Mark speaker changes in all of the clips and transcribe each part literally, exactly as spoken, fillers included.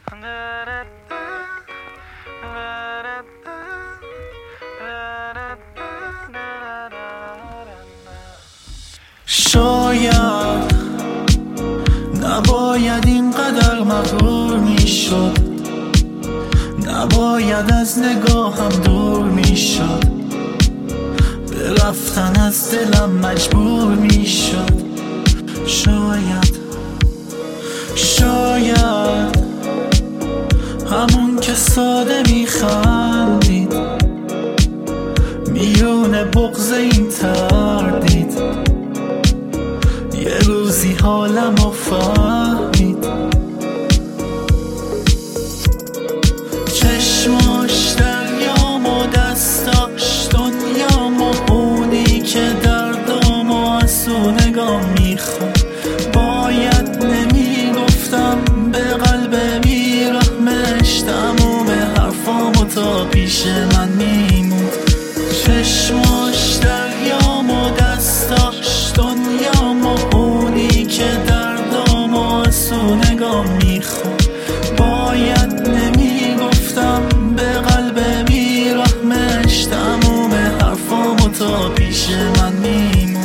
Speaker 1: شاید نباید اینقدر مغرور میشد، نباید از نگاهم دور میشد، به رفتن از دلم مجبور میشد. شاید شاید همون که ساده میخندید میون بغض این تردید، یه روزی حالمو فهمید. چشماش دریام و دستاش دنیام و اونی که دردام و از او نگاه میخواد. باید نمیگفتم به قلب بیرحمش، تموم حرفامو تا پیش من میموند. چشماش دریام و دستاش دنیام و اونی که دردام و از او نگاه میخواد. باید نمیگفتم به قلب بیرحمش، تموم حرفامو تا پیش من میموند.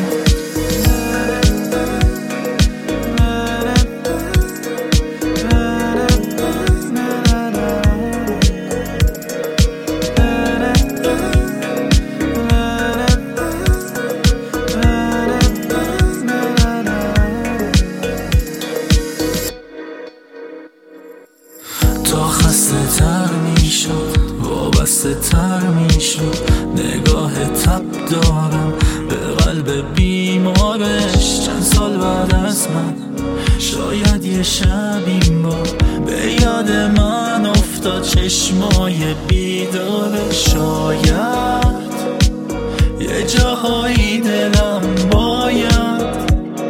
Speaker 1: تا خسته تر میشد وابسته تر میشد، نگاه تب دارم به قلب بیمارش. چند سال بعد از من شاید یه شب این بار به یاد من افتاد چشمای بیداره. شاید یه جاهایی دلم باید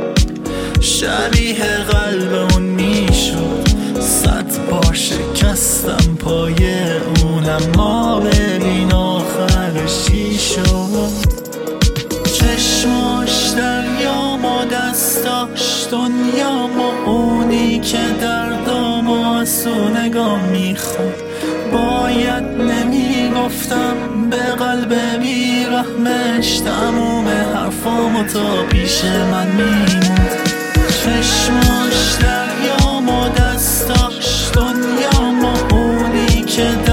Speaker 1: شبیه قلب اون میشد، صد بار شکستم پای اونم، ما ببین آخرش چی شد. چشماش دریام و دستاش دنیام و اونی که دردام و از او نگاه میخواد. باید نمیگفتم به قلب بیرحمش، تموم حرفامو تا پیش من میموند. چشماش دریام و دستاش دنیام و اونی که